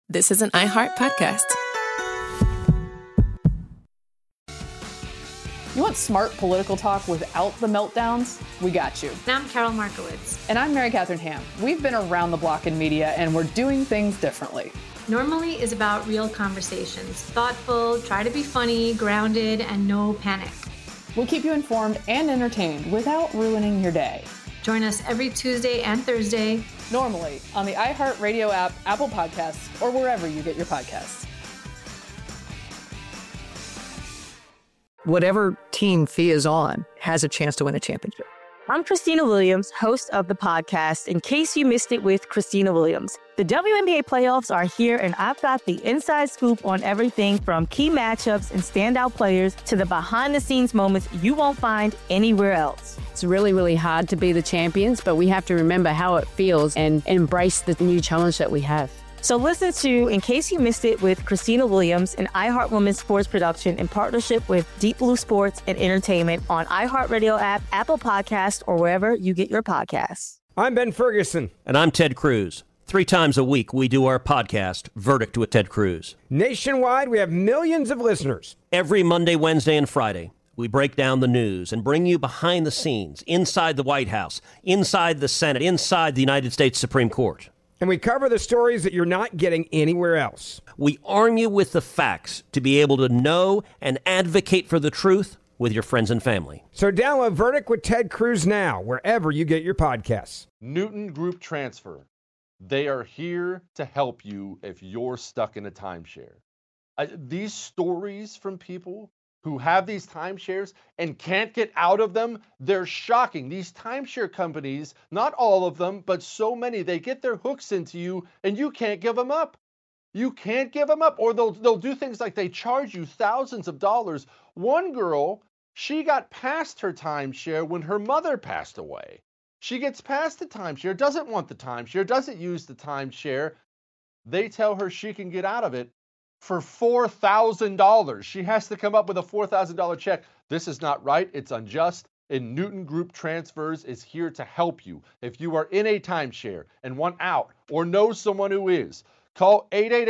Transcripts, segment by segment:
This is an iHeart podcast. You want smart political talk without the meltdowns? We got you. And I'm Carol Markowitz. And I'm Mary Catherine Ham. We've been around the block in media, and we're doing things differently. Normally is about real conversations. Thoughtful, try to be funny, grounded, and no panic. We'll keep you informed and entertained without ruining your day. Join us every Tuesday and Thursday. Normally on the iHeartRadio app, Apple Podcasts, or wherever you get your podcasts. Whatever team Fia is on has a chance to win a championship. I'm Christina Williams, host of the podcast, In Case You Missed It with Christina Williams. The WNBA playoffs are here, and I've got the inside scoop on everything from key matchups and standout players to the behind-the-scenes moments you won't find anywhere else. It's really, really hard to be the champions, but we have to remember how it feels and embrace the new challenge that we have. So listen to In Case You Missed It with Christina Williams, an iHeart Women's Sports production in partnership with Deep Blue Sports and Entertainment on iHeartRadio app, Apple Podcasts, or wherever you get your podcasts. I'm Ben Ferguson. And I'm Ted Cruz. 3 times a week, we do our podcast, Verdict with Ted Cruz. Nationwide, we have millions of listeners. Every Monday, Wednesday, and Friday, we break down the news and bring you behind the scenes, inside the White House, inside the Senate, inside the United States Supreme Court. And we cover the stories that you're not getting anywhere else. We arm you with the facts to be able to know and advocate for the truth with your friends and family. So download Verdict with Ted Cruz now, wherever you get your podcasts. Newton Group Transfer. They are here to help you if you're stuck in a timeshare. These stories from people who have these timeshares and can't get out of them, they're shocking. These timeshare companies, not all of them, but so many, they get their hooks into you and you can't give them up. You can't give them up. Or they'll do things like they charge you thousands of dollars. One girl, she got past her timeshare when her mother passed away. She gets past the timeshare, doesn't want the timeshare, doesn't use the timeshare. They tell her she can get out of it for $4,000. She has to come up with a $4,000 check. This is not right. It's unjust. And Newton Group Transfers is here to help you. If you are in a timeshare and want out or know someone who is, call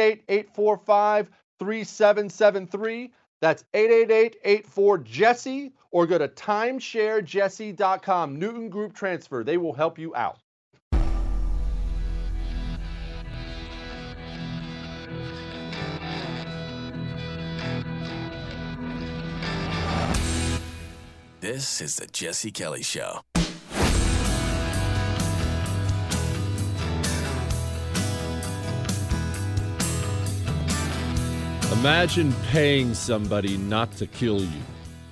888-845-3773. That's 888-84-JESSE, or go to timesharejesse.com. Newton Group Transfer. They will help you out. This is the Jesse Kelly Show. Imagine paying somebody not to kill you.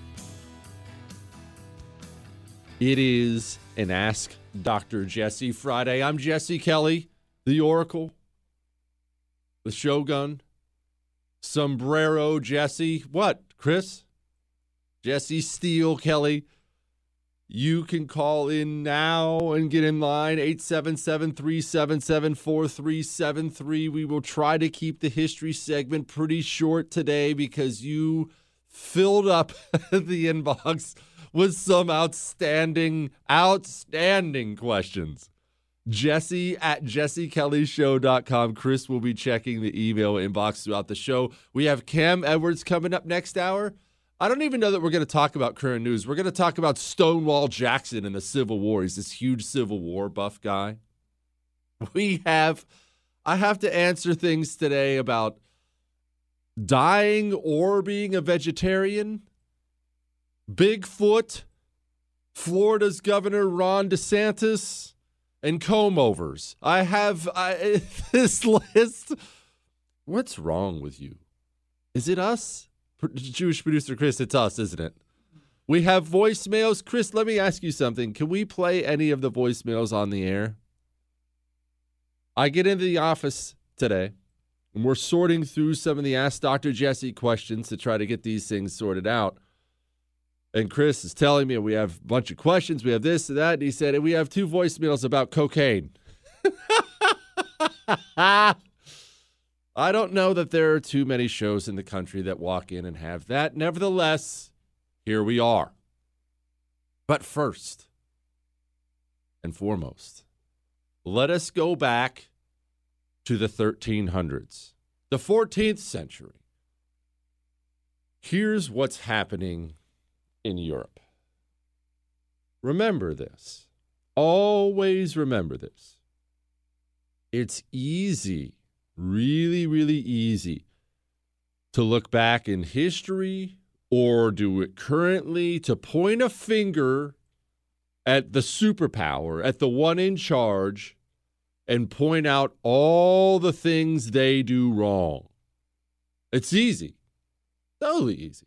It is an Ask Dr. Jesse Friday. I'm Jesse Kelly, the Oracle, the Shogun, Sombrero Jesse. What, Chris? Jesse Steele Kelly. You can call in now and get in line, 877-377-4373. We will try to keep the history segment pretty short today because you filled up the inbox with some outstanding questions. Jesse at jessekellyshow.com. Chris will be checking the email inbox throughout the show. We have Cam Edwards coming up next hour. I don't even know that we're going to talk about current news. We're going to talk about Stonewall Jackson and the Civil War. He's this huge Civil War buff guy. I have to answer things today about dying or being a vegetarian, Bigfoot, Florida's Governor Ron DeSantis, and comb-overs. I have this list. What's wrong with you? Is it us? Jewish producer Chris, it's us, isn't it? We have voicemails. Chris, let me ask you something. Can we play any of the voicemails on the air? I get into the office today, and we're sorting through some of the Ask Dr. Jesse questions to try to get these things sorted out. And Chris is telling me we have a bunch of questions. We have this and that. And he said, and we have 2 voicemails about cocaine. I don't know that there are too many shows in the country that walk in and have that. Nevertheless, here we are. But first and foremost, let us go back to the 1300s. the 14th century. Here's what's happening in Europe. Remember this. Always remember this. It's easy, really, really easy to look back in history or do it currently to point a finger at the superpower, at the one in charge, and point out all the things they do wrong. It's easy. Totally easy.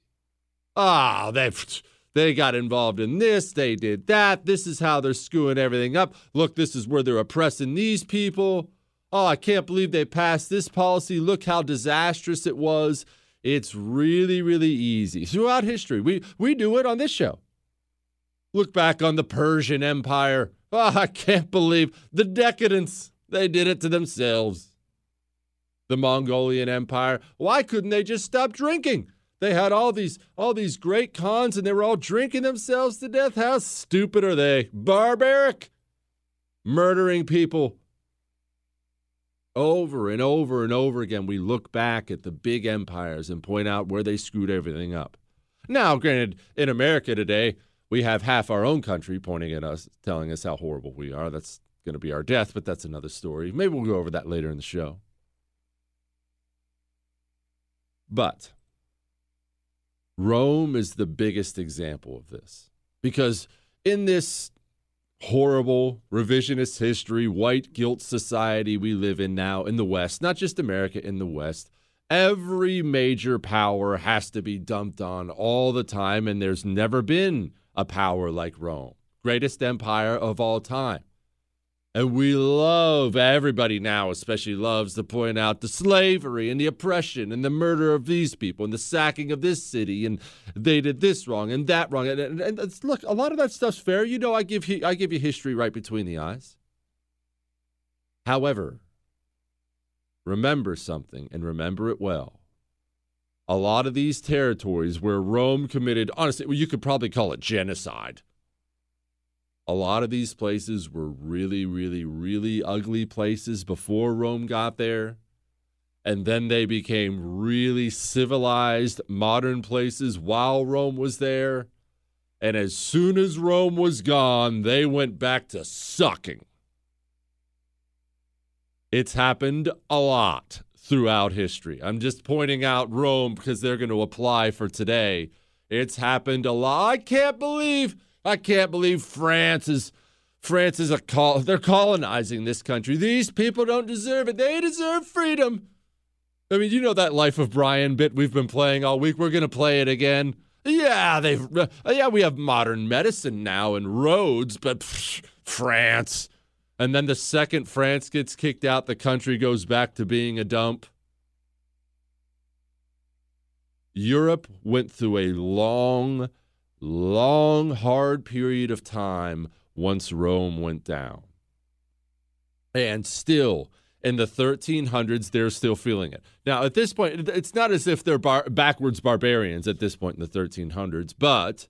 They got involved in this, they did that, this is how they're screwing everything up. Look, this is where they're oppressing these people. Oh, I can't believe they passed this policy. Look how disastrous it was. It's really, really easy. Throughout history, we do it on this show. Look back on the Persian Empire. Oh, I can't believe the decadence. They did it to themselves. The Mongolian Empire. Why couldn't they just stop drinking? They had all these great cons and they were all drinking themselves to death. How stupid are they? Barbaric. Murdering people. Over and over and over again, we look back at the big empires and point out where they screwed everything up. Now, granted, in America today, we have half our own country pointing at us, telling us how horrible we are. That's going to be our death, but that's another story. Maybe we'll go over that later in the show. But Rome is the biggest example of this, because in this horrible revisionist history, white guilt society we live in now in the West, not just America, in the West, every major power has to be dumped on all the time, and there's never been a power like Rome, greatest empire of all time. And we love, everybody now especially loves to point out the slavery and the oppression and the murder of these people and the sacking of this city, and they did this wrong and that wrong. And look, a lot of that stuff's fair. You know, I give you history right between the eyes. However, remember something, and remember it well. A lot of these territories where Rome committed, honestly, well, you could probably call it genocide. A lot of these places were really, really, really ugly places before Rome got there. And then they became really civilized, modern places while Rome was there. And as soon as Rome was gone, they went back to sucking. It's happened a lot throughout history. I'm just pointing out Rome because they're going to apply for today. It's happened a lot. I can't believe France is they're colonizing this country. These people don't deserve it. They deserve freedom. I mean, you know that Life of Brian bit we've been playing all week. We're going to play it again. Yeah, we have modern medicine now and roads, but France. And then the second France gets kicked out, the country goes back to being a dump. Europe went through a long, hard period of time once Rome went down. And still, in the 1300s, they're still feeling it. Now, at this point, it's not as if they're backwards barbarians at this point in the 1300s, but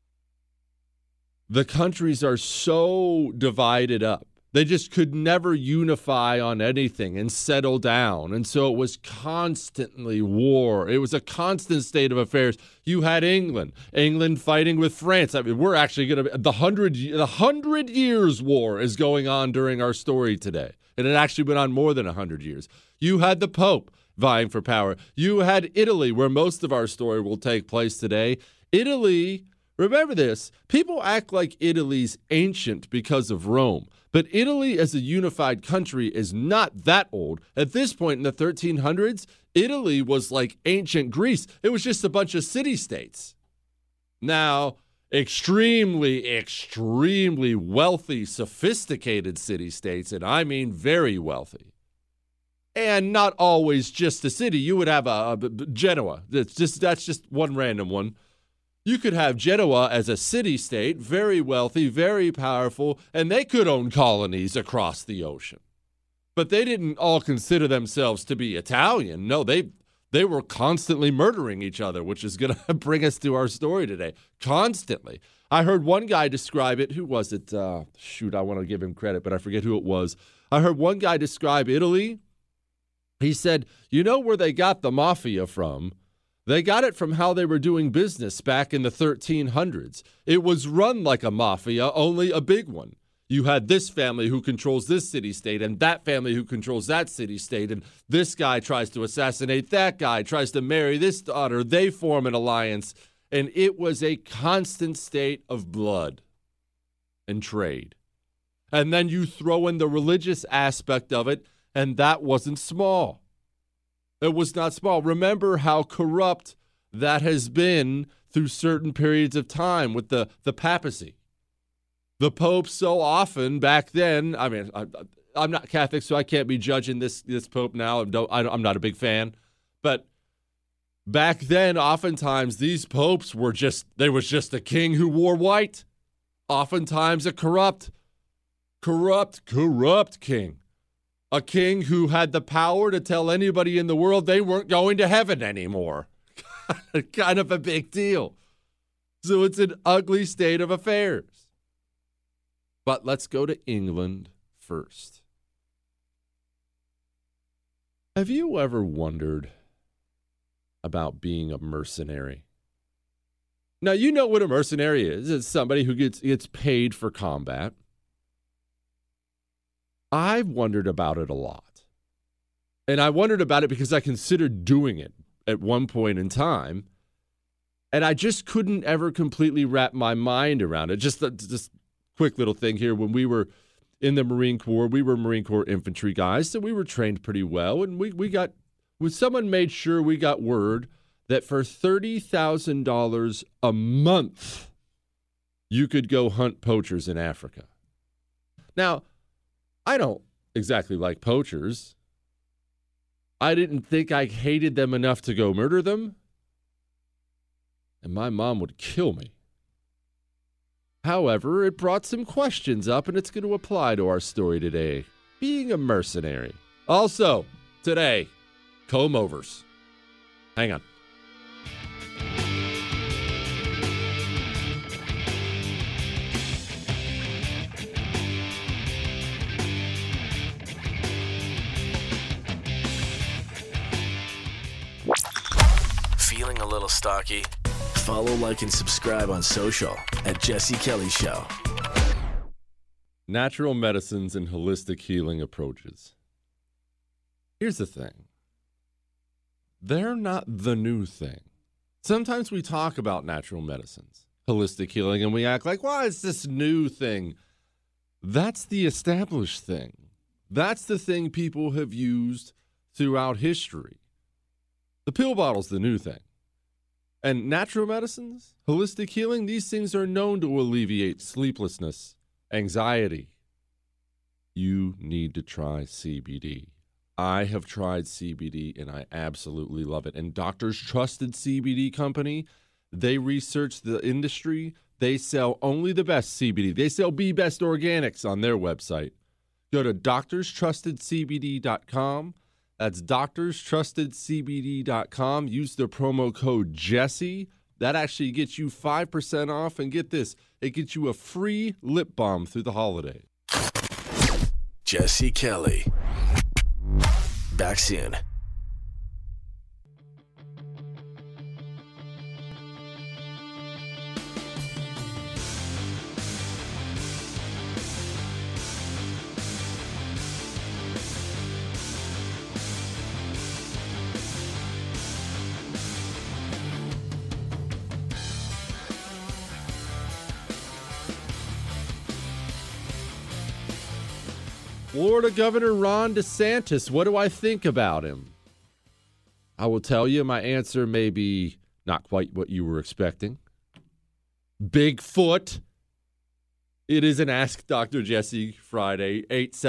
the countries are so divided up. They just could never unify on anything and settle down. And so it was constantly war. It was a constant state of affairs. You had England fighting with France. I mean, we're actually going to, the 100 Years' War is going on during our story today. And it actually went on more than 100 years. You had the Pope vying for power. You had Italy, where most of our story will take place today. Italy, remember this, people act like Italy's ancient because of Rome. But Italy as a unified country is not that old. At this point in the 1300s, Italy was like ancient Greece. It was just a bunch of city-states. Now, extremely wealthy, sophisticated city-states, and I mean very wealthy. And not always just a city. You would have a Genoa. That's just one random one. You could have Genoa as a city-state, very wealthy, very powerful, and they could own colonies across the ocean. But they didn't all consider themselves to be Italian. No, they were constantly murdering each other, which is going to bring us to our story today. Constantly. I heard one guy describe it. Who was it? I want to give him credit, but I forget who it was. I heard one guy describe Italy He said, you know where they got the mafia from? They got it from how they were doing business back in the 1300s. It was run like a mafia, only a big one. You had this family who controls this city-state and that family who controls that city-state, and this guy tries to assassinate that guy, tries to marry this daughter. They form an alliance, and it was a constant state of blood and trade. And then you throw in the religious aspect of it, and that wasn't small. It was not small. Remember how corrupt that has been through certain periods of time with the papacy. The Pope so often back then, I mean, I'm not Catholic, so I can't be judging this Pope now. I'm not a big fan. But back then, oftentimes, these popes there was just a king who wore white. Oftentimes a corrupt king. A king who had the power to tell anybody in the world they weren't going to heaven anymore. Kind of a big deal. So it's an ugly state of affairs. But let's go to England first. Have you ever wondered about being a mercenary? Now, you know what a mercenary is. It's somebody who gets paid for combat. I've wondered about it a lot. And I wondered about it because I considered doing it at one point in time. And I just couldn't ever completely wrap my mind around it. Just quick little thing here. When we were in the Marine Corps, we were Marine Corps infantry guys, so we were trained pretty well. And when someone made sure we got word that for $30,000 a month, you could go hunt poachers in Africa. Now, I don't exactly like poachers. I didn't think I hated them enough to go murder them. And my mom would kill me. However, it brought some questions up, and it's going to apply to our story today. Being a mercenary. Also, today, comb-overs. Hang on. Feeling a little stocky? Follow, like, and subscribe on social at Jesse Kelly Show. Natural medicines and holistic healing approaches. Here's the thing. They're not the new thing. Sometimes we talk about natural medicines, holistic healing, and we act like, well, it's this new thing. That's the established thing. That's the thing people have used throughout history. The pill bottle's the new thing. And natural medicines, holistic healing, these things are known to alleviate sleeplessness, anxiety. You need to try CBD. I have tried CBD and I absolutely love it. And Doctors Trusted CBD Company, they research the industry. They sell only the best CBD. They sell Be Best Organics on their website. Go to doctorstrustedcbd.com. That's doctorstrustedcbd.com. Use the promo code Jesse. That actually gets you 5% off. And get this, it gets you a free lip balm through the holiday. Jesse Kelly. Back soon. Florida Governor Ron DeSantis, what do I think about him? I will tell you, my answer may be not quite what you were expecting. Bigfoot. It is an Ask Dr. Jesse Friday,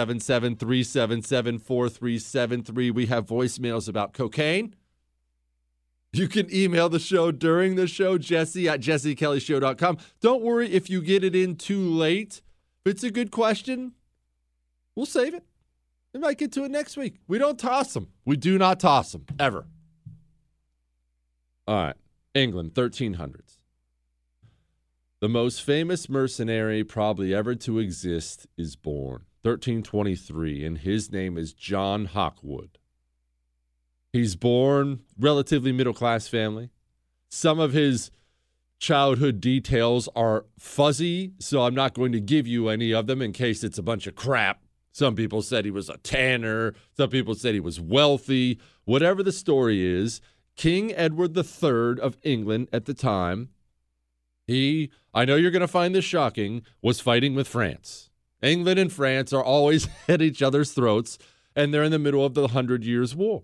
877-377-4373. We have voicemails about cocaine. You can email the show during the show, jesse@jessekellyshow.com. Don't worry if you get it in too late. If it's a good question, we'll save it. We might get to it next week. We don't toss them. We do not toss them, ever. All right. England, 1300s. The most famous mercenary probably ever to exist is born. 1323, and his name is John Hawkwood. He's born relatively middle-class family. Some of his childhood details are fuzzy, so I'm not going to give you any of them in case it's a bunch of crap. Some people said he was a tanner. Some people said he was wealthy. Whatever the story is, King Edward III of England at the time, he, I know you're going to find this shocking, was fighting with France. England and France are always at each other's throats, and they're in the middle of the 100 Years' War.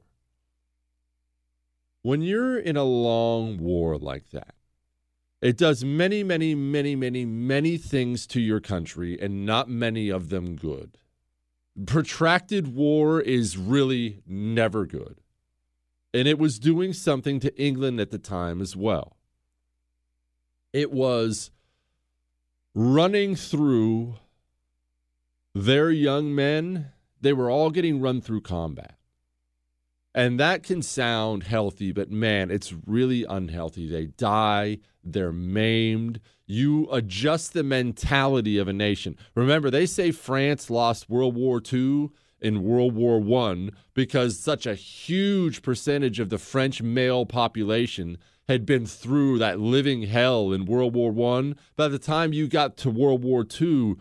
When you're in a long war like that, it does many, many, many, many, many things to your country, and not many of them good. Protracted war is really never good. And it was doing something to England at the time as well. It was running through their young men. They were all getting run through combat. And that can sound healthy, but man, it's really unhealthy. They die, they're maimed. You adjust the mentality of a nation. Remember, they say France lost World War II and World War I because such a huge percentage of the French male population had been through that living hell in World War I. By the time you got to World War II,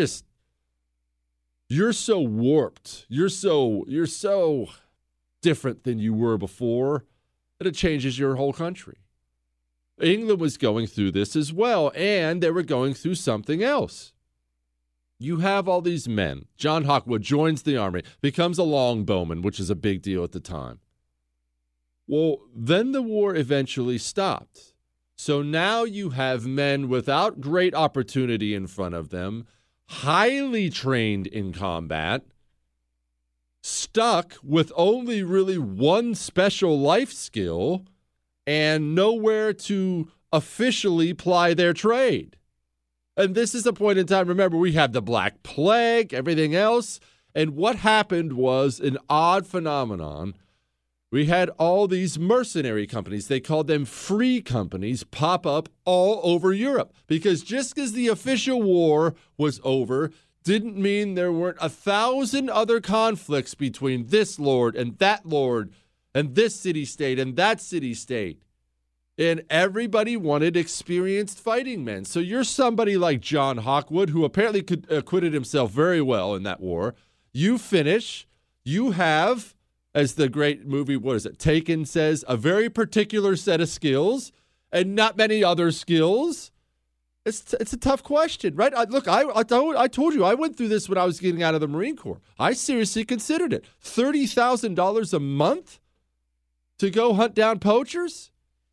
you're so warped. You're so different than you were before that it changes your whole country. England was going through this as well, and they were going through something else. You have all these men. John Hawkwood joins the army, becomes a longbowman, which is a big deal at the time. Well, then the war eventually stopped. So now you have men without great opportunity in front of them, highly trained in combat, stuck with only really one special life skill and nowhere to officially ply their trade. And this is a point in time, remember, we have the Black Plague, everything else. And what happened was an odd phenomenon. We had all these mercenary companies, they called them free companies, pop up all over Europe. Because just because the official war was over didn't mean there weren't 1,000 other conflicts between this lord and this city-state and that city-state. And everybody wanted experienced fighting men. So you're somebody like John Hawkwood, who apparently acquitted himself very well in that war. You finish, you have, as the great movie, Taken says, a very particular set of skills and not many other skills. It's a tough question, right? I told you, I went through this when I was getting out of the Marine Corps. I seriously considered it. $30,000 a month to go hunt down poachers?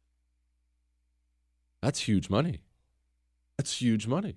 That's huge money. That's huge money.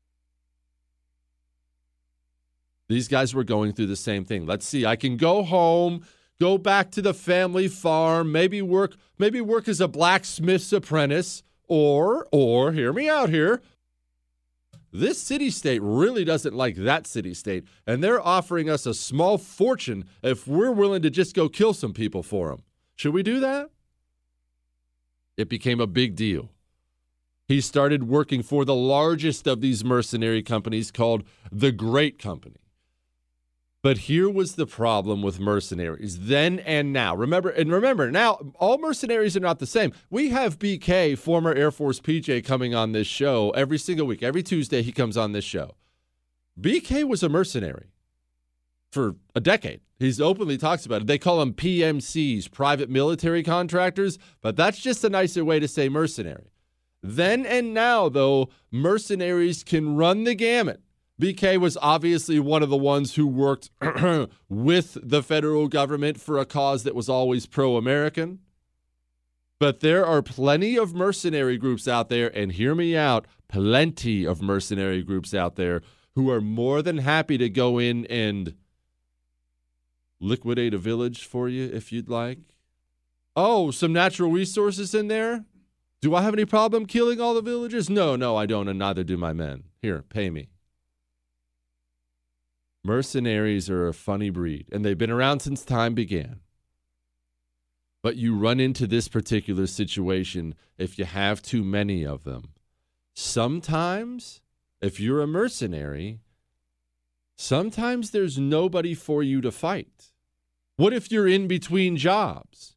These guys were going through the same thing. Let's see, I can go home, go back to the family farm, maybe work as a blacksmith's apprentice, or hear me out here. This city-state really doesn't like that city-state, and they're offering us a small fortune if we're willing to just go kill some people for them. Should we do that? It became a big deal. He started working for the largest of these mercenary companies called the Great Company. But here was the problem with mercenaries then and now. Remember, now all mercenaries are not the same. We have BK, former Air Force PJ, coming on this show every single week. Every Tuesday he comes on this show. BK was a mercenary for a decade. He's openly talks about it. They call them PMCs, private military contractors, but that's just a nicer way to say mercenary. Then and now, though, mercenaries can run the gamut. BK was obviously one of the ones who worked with the federal government for a cause that was always pro-American. But there are plenty of mercenary groups out there, and hear me out, plenty of mercenary groups out there who are more than happy to go in and liquidate a village for you if you'd like. Oh, some natural resources in there? Do I have any problem killing all the villagers? No, I don't, and neither do my men. Here, pay me. Mercenaries are a funny breed, and they've been around since time began. But you run into this particular situation if you have too many of them. Sometimes, if you're a mercenary, sometimes there's nobody for you to fight. What if you're in between jobs?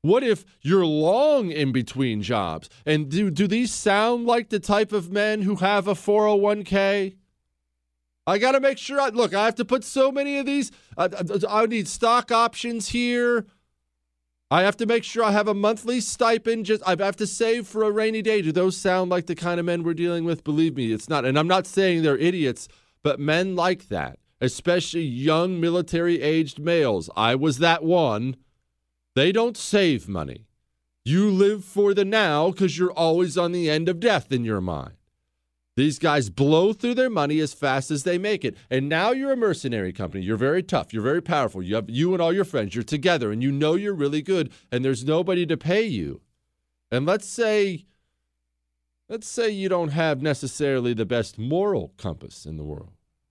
What if you're long in between jobs? And do these sound like the type of men who have a 401k? I got to make sure. I have to put so many of these. I need stock options here. I have to make sure I have a monthly stipend. I have to save for a rainy day. Do those sound like the kind of men we're dealing with? Believe me, it's not. And I'm not saying they're idiots, but men like that, especially young military-aged males. I was that one. They don't save money. You live for the now because you're always on the end of death in your mind. These guys blow through their money as fast as they make it. And now you're a mercenary company. You're very tough. You're very powerful. You have you and all your friends. You're together, and you know you're really good, and there's nobody to pay you. And let's say you don't have necessarily the best moral compass in the world.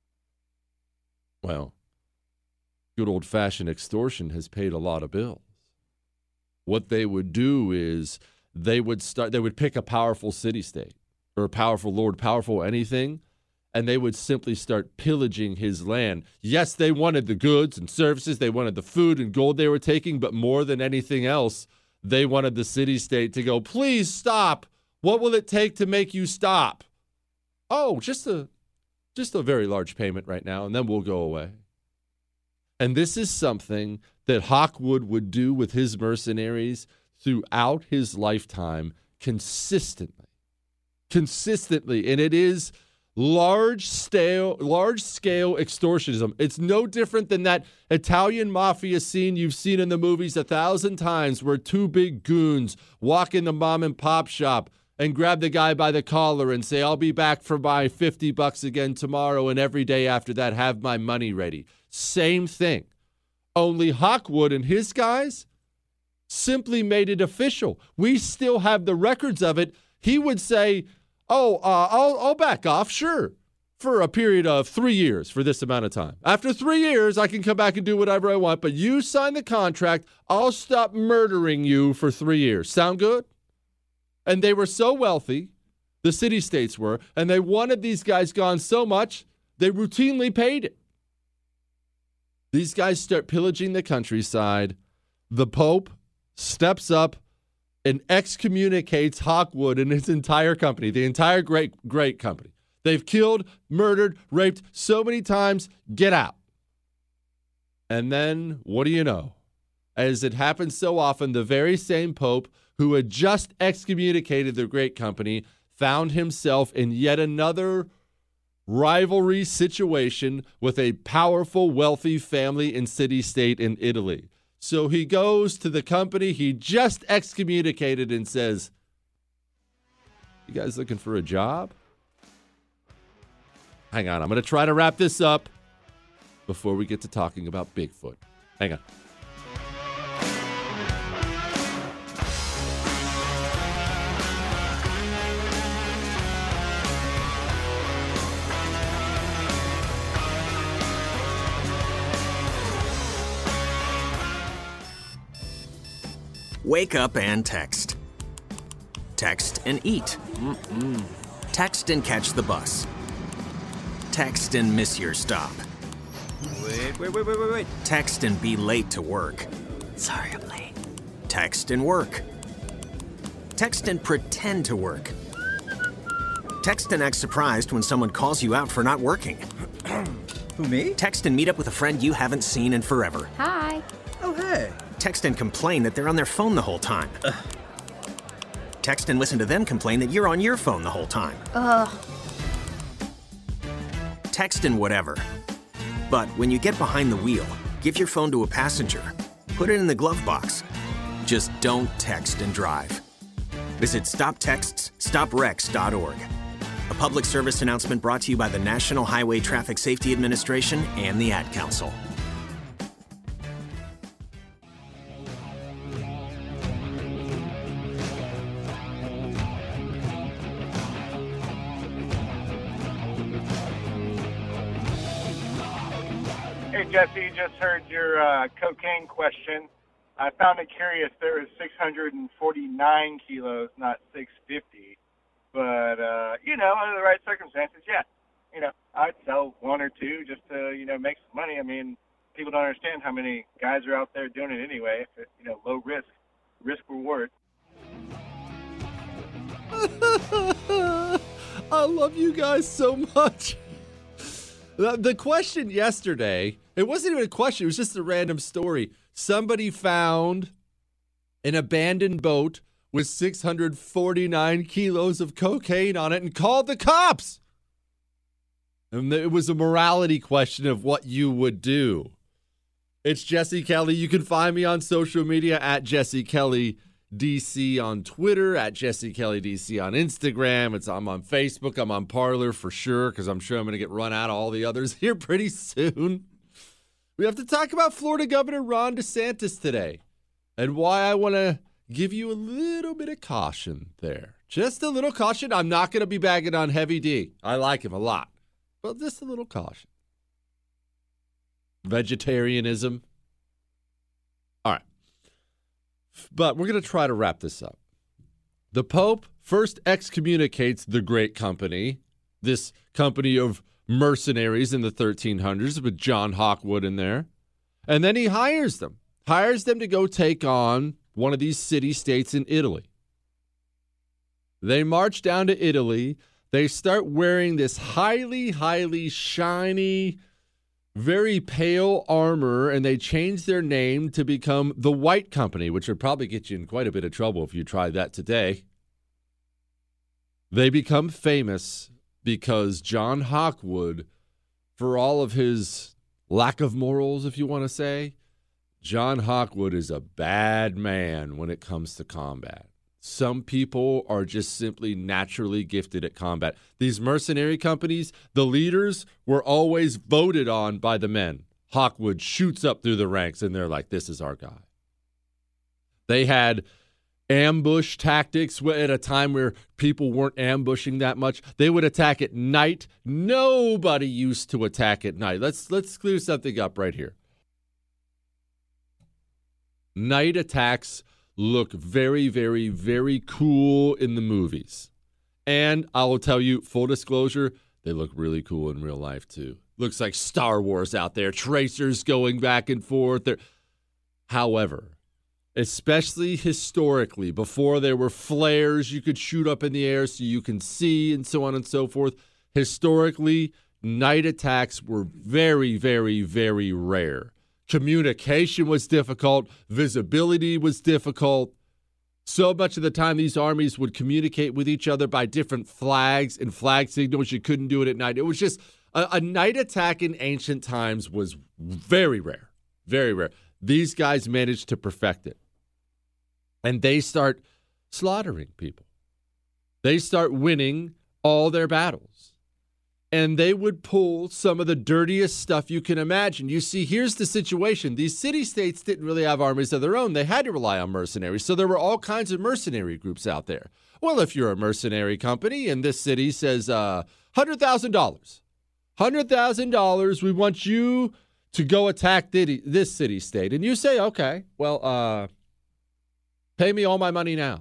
Well, good old-fashioned extortion has paid a lot of bills. What they would do is they would pick a powerful city-state or a powerful lord, powerful anything, and they would simply start pillaging his land. Yes, they wanted the goods and services. They wanted the food and gold they were taking, but more than anything else, they wanted the city-state to go, please stop. What will it take to make you stop? Oh, just a very large payment right now, and then we'll go away. And this is something that Hawkwood would do with his mercenaries throughout his lifetime consistently. And it is large-scale extortionism. It's no different than that Italian mafia scene you've seen in the movies 1,000 times where two big goons walk in the mom-and-pop shop and grab the guy by the collar and say, I'll be back for my $50 again tomorrow, and every day after that, have my money ready. Same thing. Only Hawkwood and his guys simply made it official. We still have the records of it. He would say, I'll back off, sure, for a period of 3 years for this amount of time. After 3 years, I can come back and do whatever I want, but you sign the contract, I'll stop murdering you for 3 years. Sound good? And they were so wealthy, the city-states were, and they wanted these guys gone so much, they routinely paid it. These guys start pillaging the countryside. The Pope steps up and excommunicates Hawkwood and his entire company, the entire great company. They've killed, murdered, raped so many times. Get out. And then, what do you know? As it happens so often, the very same Pope who had just excommunicated the great company found himself in yet another rivalry situation with a powerful, wealthy family and city-state in Italy. So he goes to the company he just excommunicated and says, you guys looking for a job? Hang on, I'm going to try to wrap this up before we get to talking about Bigfoot. Hang on. Wake up and text. Text and eat. Text and catch the bus. Text and miss your stop. Wait. Text and be late to work. Sorry, I'm late. Text and work. Text and pretend to work. Text and act surprised when someone calls you out for not working. Who, me? Text and meet up with a friend you haven't seen in forever. Hi. Oh, hey. Text and complain that they're on their phone the whole time. Text and listen to them complain that you're on your phone the whole time. Text and whatever. But when you get behind the wheel, give your phone to a passenger. Put it in the glove box. Just don't text and drive. Visit StopTextsStopWrecks.org. A public service announcement brought to you by the National Highway Traffic Safety Administration and the Ad Council. Hey, Jesse, just heard your cocaine question. I found it curious. There was 649 kilos, not 650. But, under the right circumstances, yeah. I'd sell one or two just to, make some money. I mean, people don't understand how many guys are out there doing it anyway. Low risk I love you guys so much. The question yesterday, it wasn't even a question. It was just a random story. Somebody found an abandoned boat with 649 kilos of cocaine on it and called the cops. And it was a morality question of what you would do. It's Jesse Kelly. You can find me on social media at Jesse Kelly DC on Twitter, at Jesse Kelly DC on Instagram. I'm on Facebook. I'm on Parler for sure, because I'm sure I'm going to get run out of all the others here pretty soon. We have to talk about Florida Governor Ron DeSantis today and why I want to give you a little bit of caution there. Just a little caution. I'm not going to be bagging on Heavy D. I like him a lot, but just a little caution. Vegetarianism. All right. But we're going to try to wrap this up. The Pope first excommunicates the Great Company, this company of mercenaries in the 1300s with John Hawkwood in there. And then he hires them to go take on one of these city-states in Italy. They march down to Italy. They start wearing this highly, highly shiny, very pale armor, and they change their name to become the White Company, which would probably get you in quite a bit of trouble if you tried that today. They become famous because John Hawkwood, for all of his lack of morals, if you want to say, John Hawkwood is a bad man when it comes to combat. Some people are just simply naturally gifted at combat. These mercenary companies, the leaders were always voted on by the men. Hawkwood shoots up through the ranks, and they're like, this is our guy. They had ambush tactics at a time where people weren't ambushing that much. They would attack at night. Nobody used to attack at night. Let's clear something up right here. Night attacks look very, very, very cool in the movies. And I will tell you, full disclosure, they look really cool in real life too. Looks like Star Wars out there, tracers going back and forth. However, especially historically, before there were flares you could shoot up in the air so you can see and so on and so forth, historically, night attacks were very, very, very rare. Communication was difficult. Visibility was difficult. So much of the time, these armies would communicate with each other by different flags and flag signals. You couldn't do it at night. It was just a night attack in ancient times was very rare, very rare. These guys managed to perfect it. And they start slaughtering people. They start winning all their battles. And they would pull some of the dirtiest stuff you can imagine. You see, here's the situation. These city-states didn't really have armies of their own. They had to rely on mercenaries. So there were all kinds of mercenary groups out there. Well, if you're a mercenary company and this city says $100,000. $100,000, we want you to go attack this city-state. And you say, okay, well, pay me all my money now.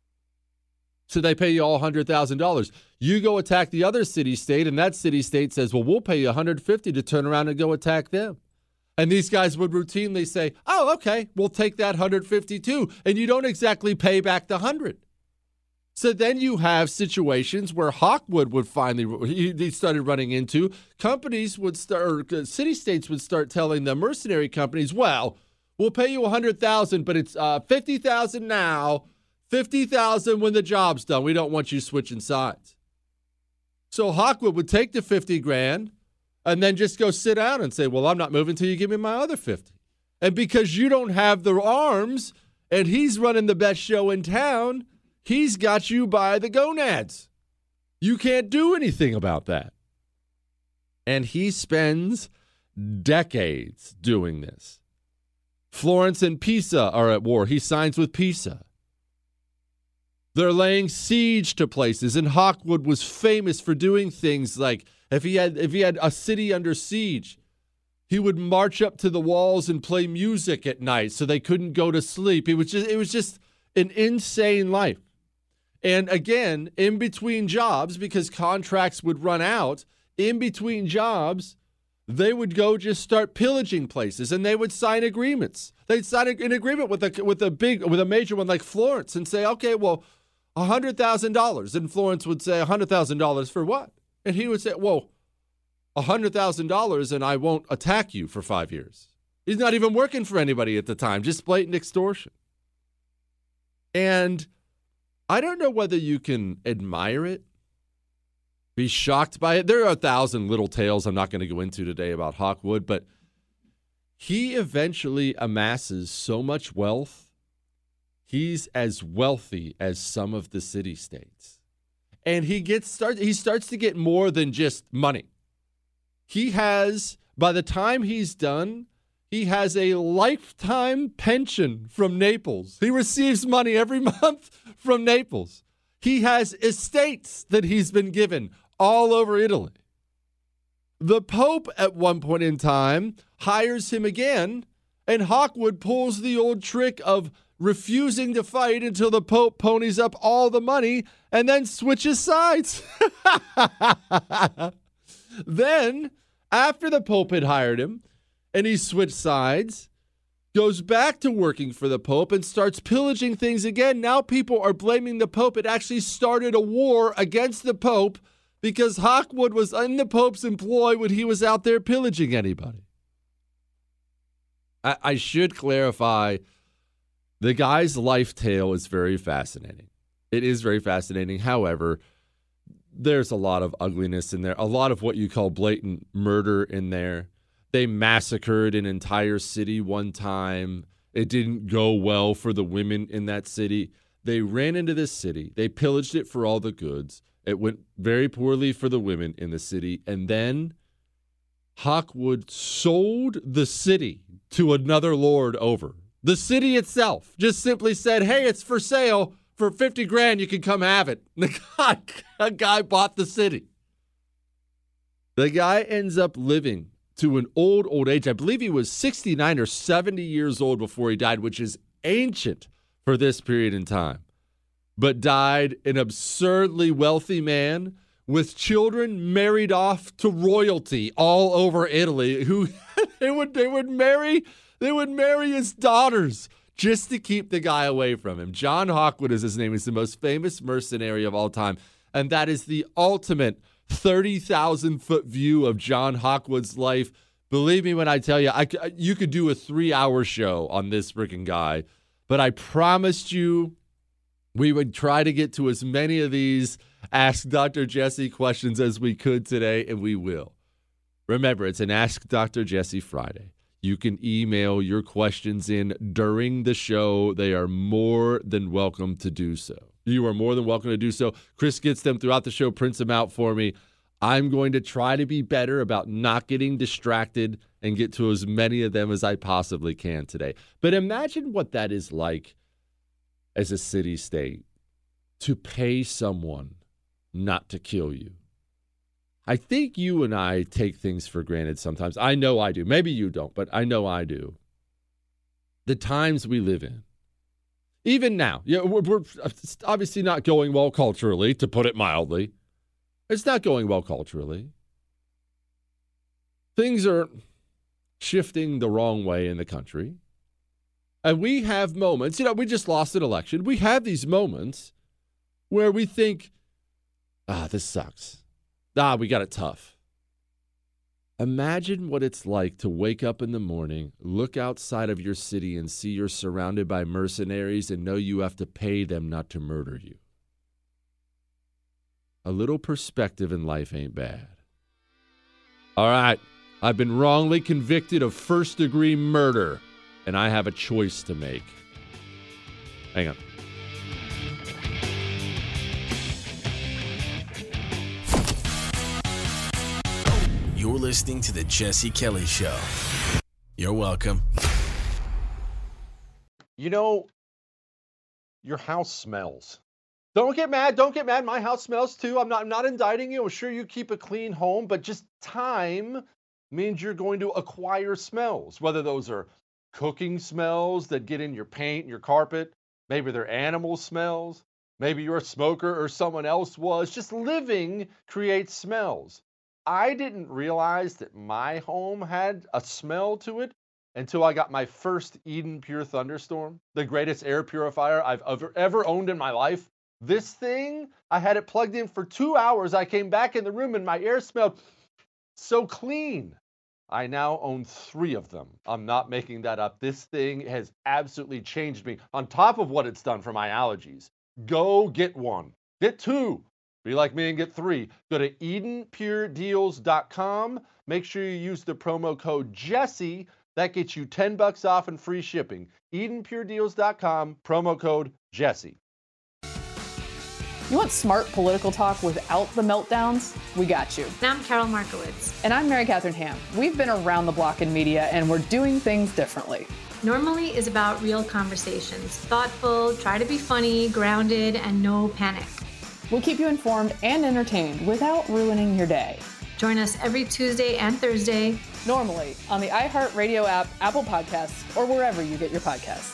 So they pay you all $100,000. You go attack the other city-state, and that city-state says, well, we'll pay you $150,000 to turn around and go attack them. And these guys would routinely say, oh, okay, we'll take that $150,000 too. And you don't exactly pay back the $100,000. So then you have situations where Hawkwood would finally, he started running into, companies would start, or city-states would start telling the mercenary companies, well, we'll pay you $100,000, but it's $50,000 now, $50,000 when the job's done. We don't want you switching sides. So Hawkwood would take the $50,000 and then just go sit down and say, well, I'm not moving until you give me my other $50,000. And because you don't have the arms and he's running the best show in town, he's got you by the gonads. You can't do anything about that. And he spends decades doing this. Florence and Pisa are at war. He signs with Pisa. They're laying siege to places, and Hawkwood was famous for doing things like if he had a city under siege, he would march up to the walls and play music at night so they couldn't go to sleep. It was just an insane life. And again, in between jobs, because contracts would run out, in between jobs, they would go just start pillaging places, and they would sign agreements. They'd sign an agreement with a major one like Florence and say, okay, well, $100,000. And Florence would say, $100,000 for what? And he would say, well, $100,000 and I won't attack you for 5 years. He's not even working for anybody at the time, just blatant extortion. And I don't know whether you can admire it, be shocked by it. There are 1,000 little tales I'm not going to go into today about Hawkwood, but he eventually amasses so much wealth. He's as wealthy as some of the city-states. And he starts to get more than just money. He has, by the time he's done, he has a lifetime pension from Naples. He receives money every month from Naples. He has estates that he's been given all over Italy. The Pope, at one point in time, hires him again, and Hawkwood pulls the old trick of refusing to fight until the Pope ponies up all the money and then switches sides. Then, after the Pope had hired him and he switched sides, goes back to working for the Pope and starts pillaging things again. Now people are blaming the Pope. It actually started a war against the Pope because Hawkwood was in the Pope's employ when he was out there pillaging anybody. I should clarify, the guy's life tale is very fascinating. It is very fascinating. However, there's a lot of ugliness in there, a lot of what you call blatant murder in there. They massacred an entire city one time. It didn't go well for the women in that city. They ran into this city. They pillaged it for all the goods. It went very poorly for the women in the city. And then Hawkwood sold the city to another lord over. The city itself just simply said, hey, it's for sale. For 50 grand, you can come have it. The guy bought the city. The guy ends up living to an old age. I believe he was 69 or 70 years old before he died, which is ancient for this period in time. But died an absurdly wealthy man with children married off to royalty all over Italy, who they would marry his daughters just to keep the guy away from him. John Hawkwood is his name. He's the most famous mercenary of all time. And that is the ultimate 30,000-foot view of John Hawkwood's life. Believe me when I tell you, you could do a 3-hour show on this freaking guy. But I promised you we would try to get to as many of these Ask Dr. Jesse questions as we could today, and we will. Remember, it's an Ask Dr. Jesse Friday. You can email your questions in during the show. They are more than welcome to do so. You are more than welcome to do so. Chris gets them throughout the show, prints them out for me. I'm going to try to be better about not getting distracted and get to as many of them as I possibly can today. But imagine what that is like as a city-state, to pay someone not to kill you. I think you and I take things for granted sometimes. I know I do. Maybe you don't, but I know I do. The times we live in. Even now, we're obviously not going well culturally, to put it mildly. It's not going well culturally. Things are shifting the wrong way in the country. And we have moments, we just lost an election. We have these moments where we think, this sucks. We got it tough. Imagine what it's like to wake up in the morning, look outside of your city and see you're surrounded by mercenaries and know you have to pay them not to murder you. A little perspective in life ain't bad. All right, I've been wrongly convicted of first-degree murder, and I have a choice to make. Hang on. You're listening to The Jesse Kelly Show. You're welcome. Your house smells. Don't get mad. Don't get mad. My house smells too. I'm not indicting you. I'm sure you keep a clean home, but just time means you're going to acquire smells, whether those are cooking smells that get in your paint, your carpet. Maybe they're animal smells. Maybe you're a smoker or someone else was. Just living creates smells. I didn't realize that my home had a smell to it until I got my first Eden Pure Thunderstorm, the greatest air purifier I've ever owned in my life. This thing, I had it plugged in for 2 hours. I came back in the room and my air smelled so clean. I now own 3 of them. I'm not making that up. This thing has absolutely changed me. On top of what it's done for my allergies, go get one. Get 2. Be like me and get 3. Go to EdenPureDeals.com. Make sure you use the promo code Jesse. That gets you $10 off and free shipping. EdenPureDeals.com, promo code Jesse. You want smart political talk without the meltdowns? We got you. And I'm Carol Markowitz. And I'm Mary Catherine Ham. We've been around the block in media, and we're doing things differently. Normally is about real conversations. Thoughtful, try to be funny, grounded, and no panic. We'll keep you informed and entertained without ruining your day. Join us every Tuesday and Thursday. Normally on the iHeartRadio app, Apple Podcasts, or wherever you get your podcasts.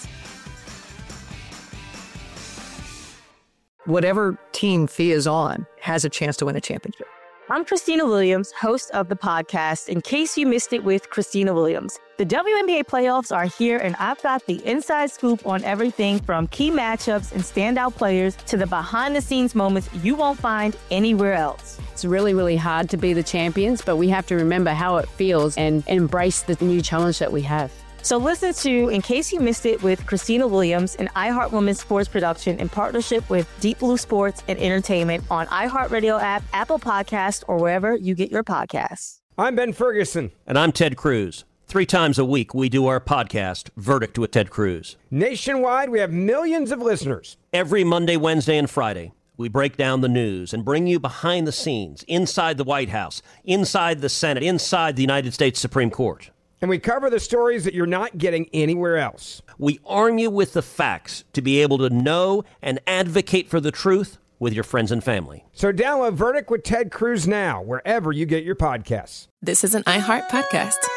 Whatever team Fee is on has a chance to win a championship. I'm Christina Williams, host of the podcast, In Case You Missed It with Christina Williams. The WNBA playoffs are here, and I've got the inside scoop on everything from key matchups and standout players to the behind-the-scenes moments you won't find anywhere else. It's really, really hard to be the champions, but we have to remember how it feels and embrace the new challenge that we have. So listen to In Case You Missed It with Christina Williams, an iHeart Women's sports production in partnership with Deep Blue Sports and Entertainment on iHeartRadio app, Apple Podcast, or wherever you get your podcasts. I'm Ben Ferguson. And I'm Ted Cruz. 3 times a week, we do our podcast, Verdict with Ted Cruz. Nationwide, we have millions of listeners. Every Monday, Wednesday, and Friday, we break down the news and bring you behind the scenes, inside the White House, inside the Senate, inside the United States Supreme Court. And we cover the stories that you're not getting anywhere else. We arm you with the facts to be able to know and advocate for the truth with your friends and family. So download Verdict with Ted Cruz now, wherever you get your podcasts. This is an iHeart podcast.